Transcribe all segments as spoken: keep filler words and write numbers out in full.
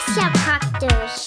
ist ja praktisch.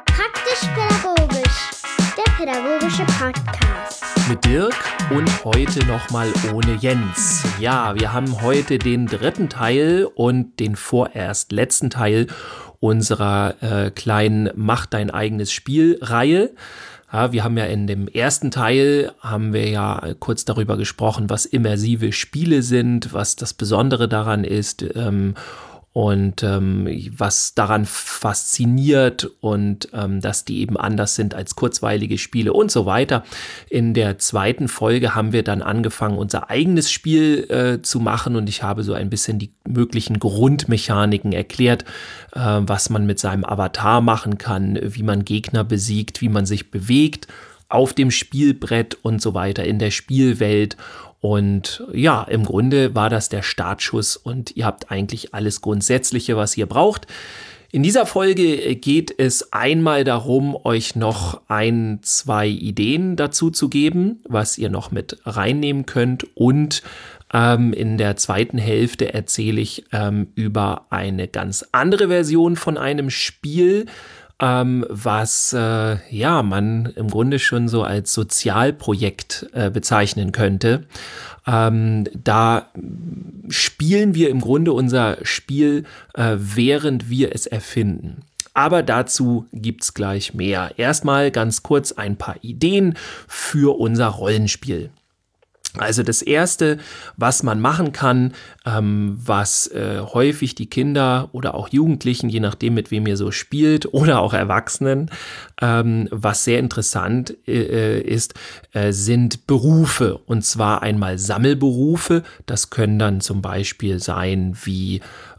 Praktisch-pädagogisch. Der pädagogische Podcast. Mit Dirk und heute nochmal ohne Jens. Ja, wir haben heute den dritten Teil und den vorerst letzten Teil unserer äh, kleinen Mach dein eigenes Spiel-Reihe. Ja, wir haben ja in dem ersten Teil, haben wir ja kurz darüber gesprochen, was immersive Spiele sind, was das Besondere daran ist, ähm, und ähm, was daran fasziniert und ähm, dass die eben anders sind als kurzweilige Spiele und so weiter. In der zweiten Folge haben wir dann angefangen, unser eigenes Spiel äh, zu machen und ich habe so ein bisschen die möglichen Grundmechaniken erklärt, äh, was man mit seinem Avatar machen kann, wie man Gegner besiegt, wie man sich bewegt auf dem Spielbrett und so weiter in der Spielwelt. Und ja, im Grunde war das der Startschuss und ihr habt eigentlich alles Grundsätzliche, was ihr braucht. In dieser Folge geht es einmal darum, euch noch ein, zwei Ideen dazu zu geben, was ihr noch mit reinnehmen könnt. Und ähm, in der zweiten Hälfte erzähle ich ähm, über eine ganz andere Version von einem Spiel, Ähm, was äh, ja man im Grunde schon so als Sozialprojekt äh, bezeichnen könnte. Ähm, da spielen wir im Grunde unser Spiel, äh, während wir es erfinden. Aber dazu gibt's gleich mehr. Erstmal ganz kurz ein paar Ideen für unser Rollenspiel. Also das Erste, was man machen kann, ähm, was äh, häufig die Kinder oder auch Jugendlichen, je nachdem mit wem ihr so spielt, oder auch Erwachsenen, ähm, was sehr interessant äh, ist, äh, sind Berufe. Und zwar einmal Sammelberufe. Das können dann zum Beispiel sein wie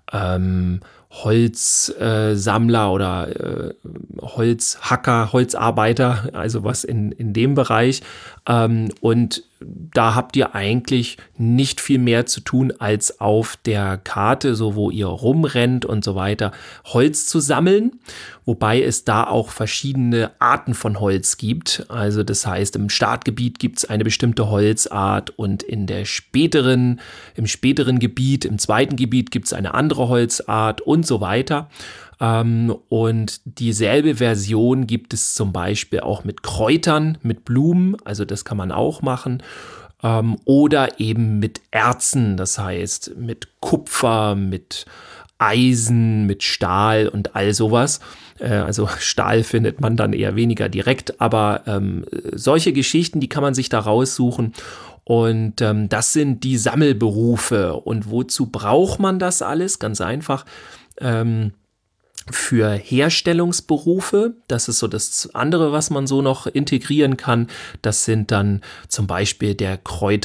ähm, Holzsammler äh, oder äh, Holzhacker, Holzarbeiter, also was in, in dem Bereich. Ähm, und da habt ihr eigentlich nicht viel mehr zu tun, als auf der Karte, so wo ihr rumrennt und so weiter, Holz zu sammeln. Wobei es da auch verschiedene Arten von Holz gibt. Also das heißt, im Startgebiet gibt es eine bestimmte Holzart und in der späteren, im späteren Gebiet, im zweiten Gebiet gibt es eine andere Holzart und so weiter. Ähm, und dieselbe Version gibt es zum Beispiel auch mit Kräutern, mit Blumen, also das kann man auch machen. Ähm, oder eben mit Erzen, das heißt mit Kupfer, mit Eisen, mit Stahl und all sowas. Äh, also Stahl findet man dann eher weniger direkt, aber ähm, solche Geschichten, die kann man sich da raussuchen. Und ähm, das sind die Sammelberufe. Und wozu braucht man das alles? Ganz einfach. Ähm, Für Herstellungsberufe, das ist so das andere, was man so noch integrieren kann. Das sind dann zum Beispiel der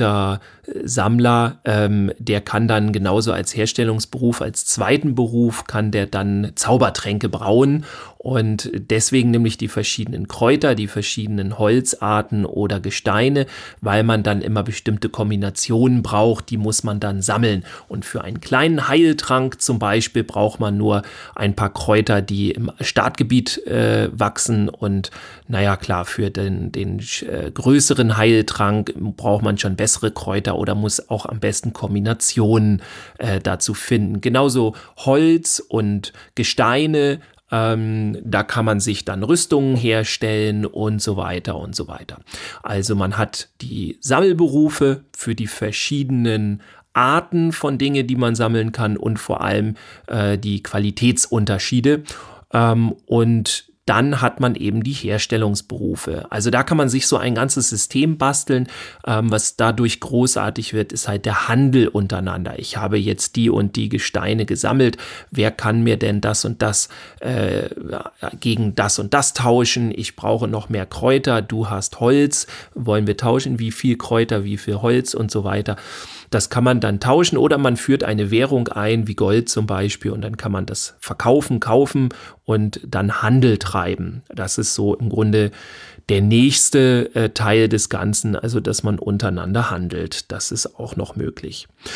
Kräutersammler, ähm, der kann dann genauso als Herstellungsberuf, als zweiten Beruf, kann der dann Zaubertränke brauen. Und deswegen nämlich die verschiedenen Kräuter, die verschiedenen Holzarten oder Gesteine, weil man dann immer bestimmte Kombinationen braucht, die muss man dann sammeln. Und für einen kleinen Heiltrank zum Beispiel braucht man nur ein paar Kräuter, die im Startgebiet äh, wachsen. Und naja, klar, für den, den äh, größeren Heiltrank braucht man schon bessere Kräuter oder muss auch am besten Kombinationen äh, dazu finden. Genauso Holz und Gesteine. Ähm, da kann man sich dann Rüstungen herstellen und so weiter und so weiter. Also man hat die Sammelberufe für die verschiedenen Arten von Dingen, die man sammeln kann und vor allem äh, die Qualitätsunterschiede. Ähm, und dann hat man eben die Herstellungsberufe. Also da kann man sich so ein ganzes System basteln. Ähm, was dadurch großartig wird, ist halt der Handel untereinander. Ich habe jetzt die und die Gesteine gesammelt. Wer kann mir denn das und das äh, gegen das und das tauschen? Ich brauche noch mehr Kräuter. Du hast Holz. Wollen wir tauschen? Wie viel Kräuter, wie viel Holz und so weiter. Das kann man dann tauschen oder man führt eine Währung ein, wie Gold zum Beispiel, und dann kann man das verkaufen, kaufen und dann Handel treiben. Das ist so im Grunde der nächste äh, Teil des Ganzen, also dass man untereinander handelt. Das ist auch noch möglich.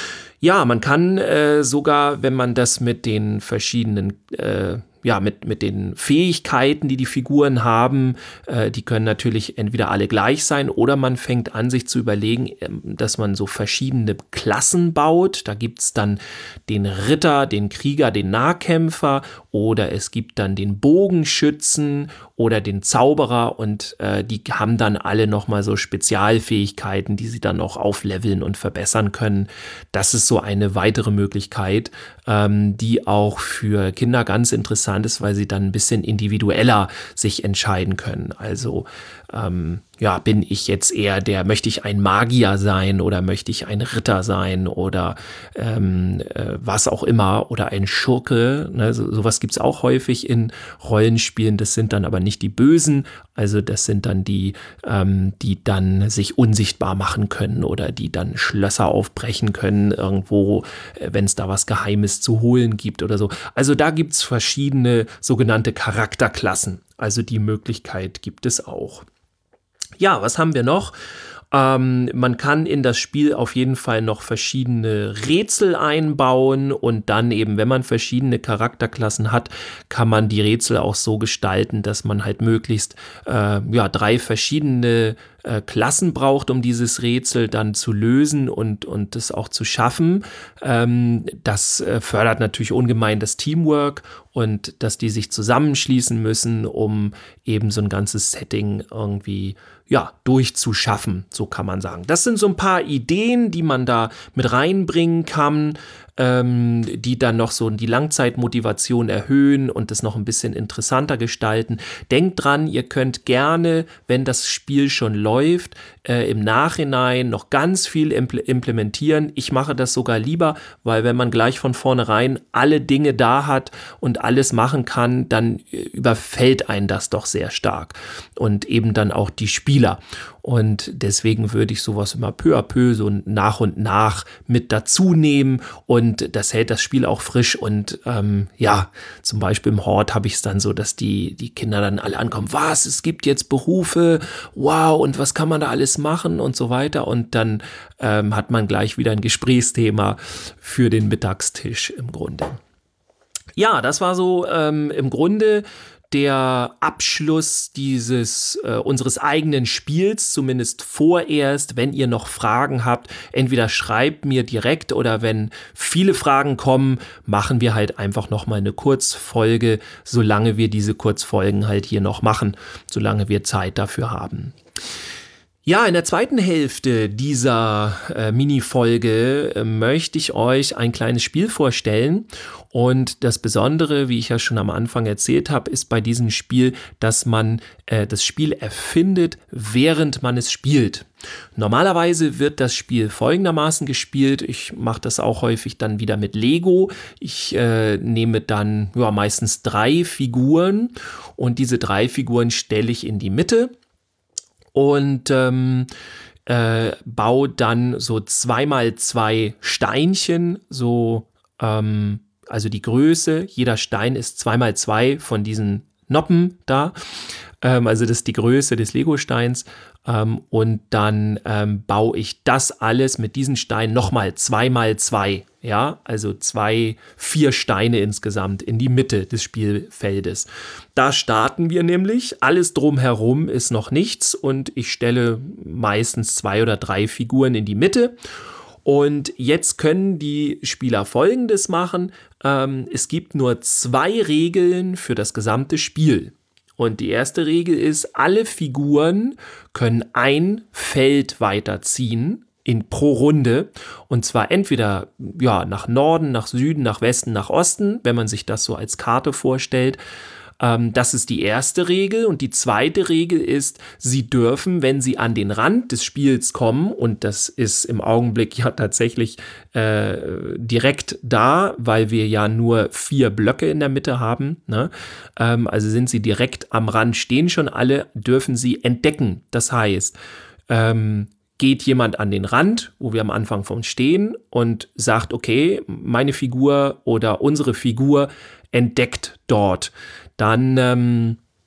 Ja, man kann äh, sogar, wenn man das mit den verschiedenen äh, ja, mit, mit den Fähigkeiten, die die Figuren haben, äh, die können natürlich entweder alle gleich sein oder man fängt an, sich zu überlegen, äh, dass man so verschiedene Klassen baut. Da gibt es dann den Ritter, den Krieger, den Nahkämpfer oder es gibt dann den Bogenschützen oder den Zauberer und äh, die haben dann alle nochmal so Spezialfähigkeiten, die sie dann noch aufleveln und verbessern können. Das ist so eine weitere Möglichkeit, ähm, die auch für Kinder ganz interessant ist, weil sie dann ein bisschen individueller sich entscheiden können. Also ähm, ja, bin ich jetzt eher der, möchte ich ein Magier sein oder möchte ich ein Ritter sein oder ähm, äh, was auch immer oder ein Schurke. Ne? So, sowas gibt es auch häufig in Rollenspielen. Das sind dann aber nicht die Bösen, also das sind dann die, ähm, die dann sich unsichtbar machen können oder die dann Schlösser aufbrechen können irgendwo, äh, wenn es da was Geheimes zu holen gibt oder so. Also da gibt es verschiedene sogenannte Charakterklassen. Also die Möglichkeit gibt es auch. Ja, was haben wir noch? Ähm, man kann in das Spiel auf jeden Fall noch verschiedene Rätsel einbauen und dann eben, wenn man verschiedene Charakterklassen hat, kann man die Rätsel auch so gestalten, dass man halt möglichst äh, ja, drei verschiedene äh, Klassen braucht, um dieses Rätsel dann zu lösen und, und das auch zu schaffen. Ähm, das äh, fördert natürlich ungemein das Teamwork und dass die sich zusammenschließen müssen, um eben so ein ganzes Setting irgendwie ja, durchzuschaffen, so kann man sagen. Das sind so ein paar Ideen, die man da mit reinbringen kann, ähm, die dann noch so die Langzeitmotivation erhöhen und das noch ein bisschen interessanter gestalten. Denkt dran, ihr könnt gerne, wenn das Spiel schon läuft, äh, im Nachhinein noch ganz viel impl- implementieren. Ich mache das sogar lieber, weil wenn man gleich von vornherein alle Dinge da hat und alles machen kann, dann überfällt einen das doch sehr stark und eben dann auch die Spieler. Und deswegen würde ich sowas immer peu à peu so nach und nach mit dazu nehmen und das hält das Spiel auch frisch und ähm, ja, zum Beispiel im Hort habe ich es dann so, dass die, die Kinder dann alle ankommen, was, es gibt jetzt Berufe, wow, und was kann man da alles machen und so weiter und dann ähm, hat man gleich wieder ein Gesprächsthema für den Mittagstisch im Grunde. Ja, das war so ähm, im Grunde der Abschluss dieses äh, unseres eigenen Spiels, zumindest vorerst. Wenn ihr noch Fragen habt, entweder schreibt mir direkt oder wenn viele Fragen kommen, machen wir halt einfach noch mal eine Kurzfolge, solange wir diese Kurzfolgen halt hier noch machen, solange wir Zeit dafür haben. Ja, in der zweiten Hälfte dieser äh, Mini-Folge äh, möchte ich euch ein kleines Spiel vorstellen. Und das Besondere, wie ich ja schon am Anfang erzählt habe, ist bei diesem Spiel, dass man äh, das Spiel erfindet, während man es spielt. Normalerweise wird das Spiel folgendermaßen gespielt. Ich mache das auch häufig dann wieder mit Lego. Ich äh, nehme dann ja, meistens drei Figuren und diese drei Figuren stelle ich in die Mitte. Und ähm, äh, baue dann so zweimal zwei Steinchen, so ähm, also die Größe, jeder Stein ist zweimal zwei von diesen Noppen da, ähm, also das ist die Größe des Lego-Steins ähm, und dann ähm, baue ich das alles mit diesen Steinen nochmal zweimal zwei, ja, also zwei, vier Steine insgesamt in die Mitte des Spielfeldes. Da starten wir nämlich, alles drumherum ist noch nichts und ich stelle meistens zwei oder drei Figuren in die Mitte. Und jetzt können die Spieler Folgendes machen. Ähm, es gibt nur zwei Regeln für das gesamte Spiel. Und die erste Regel ist, alle Figuren können ein Feld weiterziehen in, pro Runde. Und zwar entweder ja, nach Norden, nach Süden, nach Westen, nach Osten, wenn man sich das so als Karte vorstellt. Das ist die erste Regel und die zweite Regel ist, sie dürfen, wenn sie an den Rand des Spiels kommen, und das ist im Augenblick ja tatsächlich äh, direkt da, weil wir ja nur vier Blöcke in der Mitte haben, ne? Ähm, also sind sie direkt am Rand, stehen schon alle, dürfen sie entdecken. Das heißt, ähm, geht jemand an den Rand, wo wir am Anfang von stehen und sagt, okay, meine Figur oder unsere Figur entdeckt dort, dann ähm,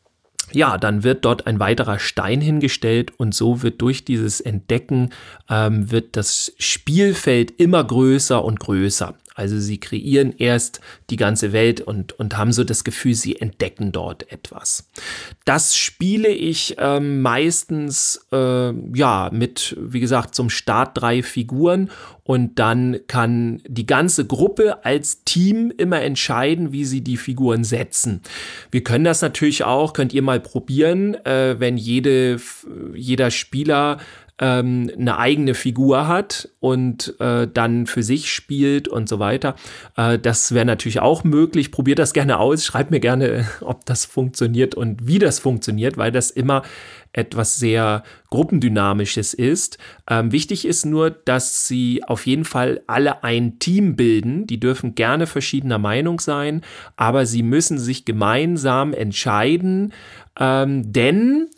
Ja, dann wird dort ein weiterer Stein hingestellt und so wird durch dieses Entdecken ähm, wird das Spielfeld immer größer und größer. Also sie kreieren erst die ganze Welt und, und haben so das Gefühl, sie entdecken dort etwas. Das spiele ich ähm, meistens äh, ja mit, wie gesagt, zum Start drei Figuren und dann kann die ganze Gruppe als Team immer entscheiden, wie sie die Figuren setzen. Wir können das natürlich auch, könnt ihr mal probieren, äh, wenn jede, jeder Spieler ähm, eine eigene Figur hat und äh, dann für sich spielt und so weiter. Äh, das wäre natürlich auch möglich. Probiert das gerne aus. Schreibt mir gerne, ob das funktioniert und wie das funktioniert, weil das immer etwas sehr Gruppendynamisches ist. Ähm, wichtig ist nur, dass sie auf jeden Fall alle ein Team bilden. Die dürfen gerne verschiedener Meinung sein, aber sie müssen sich gemeinsam entscheiden, ähm, denn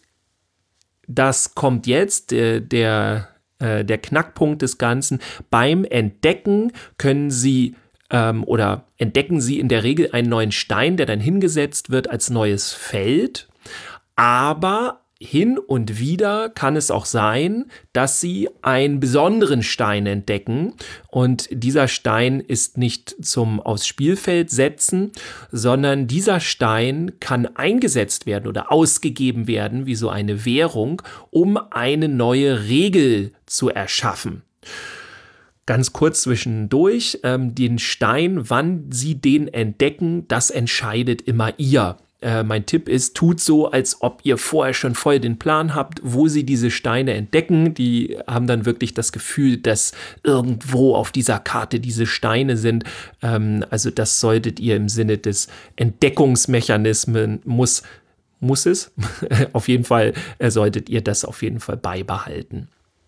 das kommt jetzt, der, der, äh, der Knackpunkt des Ganzen. Beim Entdecken können Sie ähm, oder entdecken Sie in der Regel einen neuen Stein, der dann hingesetzt wird als neues Feld. Aber hin und wieder kann es auch sein, dass Sie einen besonderen Stein entdecken und dieser Stein ist nicht zum aufs Spielfeld setzen, sondern dieser Stein kann eingesetzt werden oder ausgegeben werden wie so eine Währung, um eine neue Regel zu erschaffen. Ganz kurz zwischendurch, ähm, den Stein, wann Sie den entdecken, das entscheidet immer ihr. Äh, mein Tipp ist, tut so, als ob ihr vorher schon voll den Plan habt, wo sie diese Steine entdecken. Die haben dann wirklich das Gefühl, dass irgendwo auf dieser Karte diese Steine sind. Ähm, also das solltet ihr im Sinne des Entdeckungsmechanismen, muss, muss es, auf jeden Fall äh, solltet ihr das auf jeden Fall beibehalten.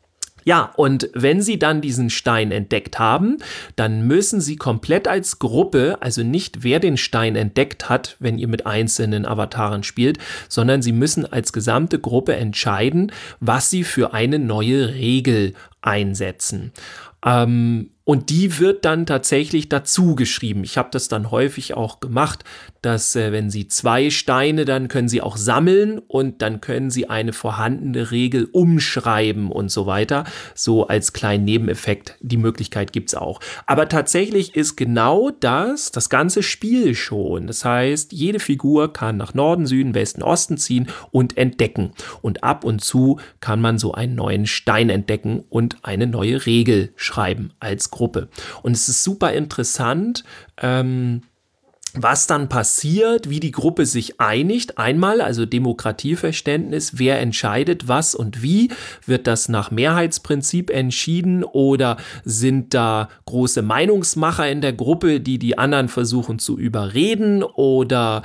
Ja, und wenn Sie dann diesen Stein entdeckt haben, dann müssen Sie komplett als Gruppe, also nicht wer den Stein entdeckt hat, wenn ihr mit einzelnen Avataren spielt, sondern Sie müssen als gesamte Gruppe entscheiden, was Sie für eine neue Regel einsetzen. Ähm, und die wird dann tatsächlich dazu geschrieben. Ich habe das dann häufig auch gemacht, dass äh, wenn Sie zwei Steine, dann können Sie auch sammeln und dann können Sie eine vorhandene Regel umschreiben und so weiter. So als kleinen Nebeneffekt, die Möglichkeit gibt's auch. Aber tatsächlich ist genau das, das ganze Spiel schon. Das heißt, jede Figur kann nach Norden, Süden, Westen, Osten ziehen und entdecken. Und ab und zu kann man so einen neuen Stein entdecken und eine neue Regel schreiben als Gruppe. Und es ist super interessant, ähm, was dann passiert, wie die Gruppe sich einigt. Einmal, also Demokratieverständnis, wer entscheidet was und wie. Wird das nach Mehrheitsprinzip entschieden oder sind da große Meinungsmacher in der Gruppe, die die anderen versuchen zu überreden? Oder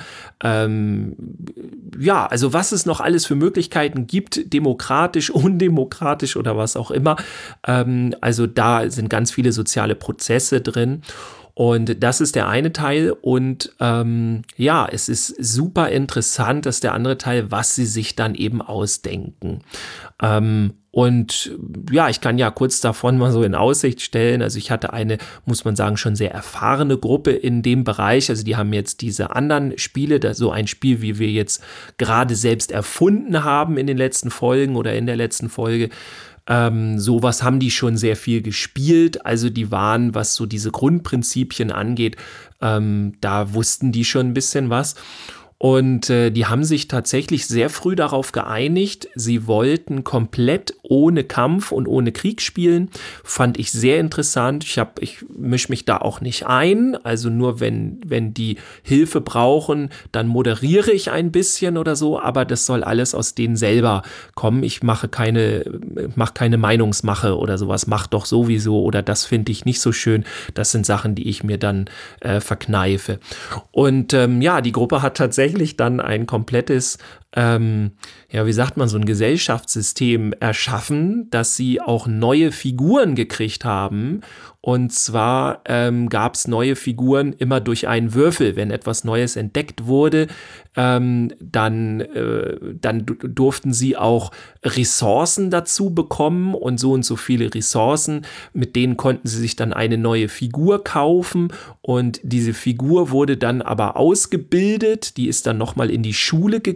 ähm, ja, also was es noch alles für Möglichkeiten gibt, demokratisch, undemokratisch oder was auch immer. Ähm, also da sind ganz viele soziale Prozesse drin. Und das ist der eine Teil und ähm, ja, es ist super interessant, dass der andere Teil, was sie sich dann eben ausdenken. Ähm, und ja, ich kann ja kurz davon mal so in Aussicht stellen, also ich hatte eine, muss man sagen, schon sehr erfahrene Gruppe in dem Bereich, also die haben jetzt diese anderen Spiele, da so ein Spiel, wie wir jetzt gerade selbst erfunden haben in den letzten Folgen oder in der letzten Folge, Ähm, sowas haben die schon sehr viel gespielt, also die waren, was so diese Grundprinzipien angeht, ähm, da wussten die schon ein bisschen was. Und äh, die haben sich tatsächlich sehr früh darauf geeinigt, sie wollten komplett ohne Kampf und ohne Krieg spielen. Fand ich sehr interessant. Ich, hab, ich mische mich da auch nicht ein. Also nur wenn, wenn die Hilfe brauchen, dann moderiere ich ein bisschen oder so. Aber das soll alles aus denen selber kommen. Ich mache keine, mache keine Meinungsmache oder sowas. Mach doch sowieso oder das finde ich nicht so schön. Das sind Sachen, die ich mir dann äh, verkneife. Und ähm, ja, die Gruppe hat tatsächlich dann ein komplettes, ähm, ja, wie sagt man, so ein Gesellschaftssystem erschaffen, dass sie auch neue Figuren gekriegt haben. Und zwar ähm, gab es neue Figuren immer durch einen Würfel. Wenn etwas Neues entdeckt wurde, ähm, dann, äh, dann d- durften sie auch Ressourcen dazu bekommen und so und so viele Ressourcen. Mit denen konnten sie sich dann eine neue Figur kaufen und diese Figur wurde dann aber ausgebildet. Die ist dann nochmal in die Schule gegangen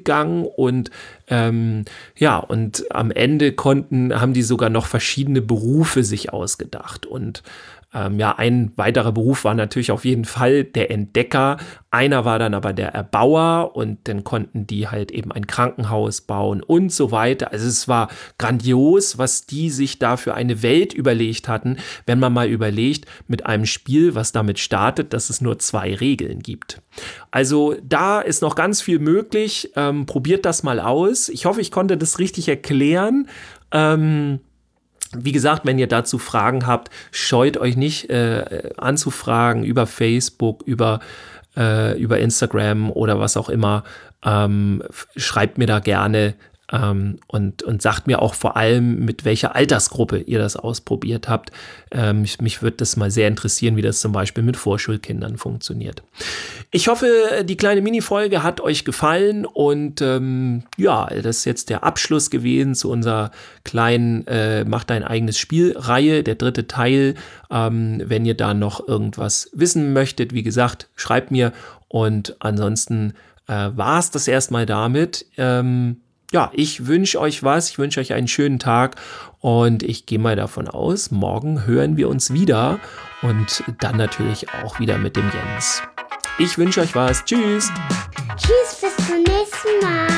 und ähm, ja, und am Ende konnten, haben die sogar noch verschiedene Berufe sich ausgedacht. Und Ähm, ja, ein weiterer Beruf war natürlich auf jeden Fall der Entdecker. Einer war dann aber der Erbauer und dann konnten die halt eben ein Krankenhaus bauen und so weiter. Also es war grandios, was die sich da für eine Welt überlegt hatten, wenn man mal überlegt, mit einem Spiel, was damit startet, dass es nur zwei Regeln gibt. Also da ist noch ganz viel möglich. Ähm, probiert das mal aus. Ich hoffe, ich konnte das richtig erklären. Ähm, Wie gesagt, wenn ihr dazu Fragen habt, scheut euch nicht äh, anzufragen über Facebook, über, äh, über Instagram oder was auch immer. Ähm, schreibt mir da gerne ähm, und, und sagt mir auch vor allem, mit welcher Altersgruppe ihr das ausprobiert habt. Ähm, mich mich würde das mal sehr interessieren, wie das zum Beispiel mit Vorschulkindern funktioniert. Ich hoffe, die kleine Mini-Folge hat euch gefallen und ähm, ja, das ist jetzt der Abschluss gewesen zu unserer kleinen äh, Mach dein eigenes Spiel-Reihe, der dritte Teil. Ähm, wenn ihr da noch irgendwas wissen möchtet, wie gesagt, schreibt mir und ansonsten äh, war es das erstmal damit. Ähm, ja, ich wünsche euch was, ich wünsche euch einen schönen Tag und ich gehe mal davon aus, morgen hören wir uns wieder und dann natürlich auch wieder mit dem Jens. Ich wünsche euch was. Tschüss. Tschüss, bis zum nächsten Mal.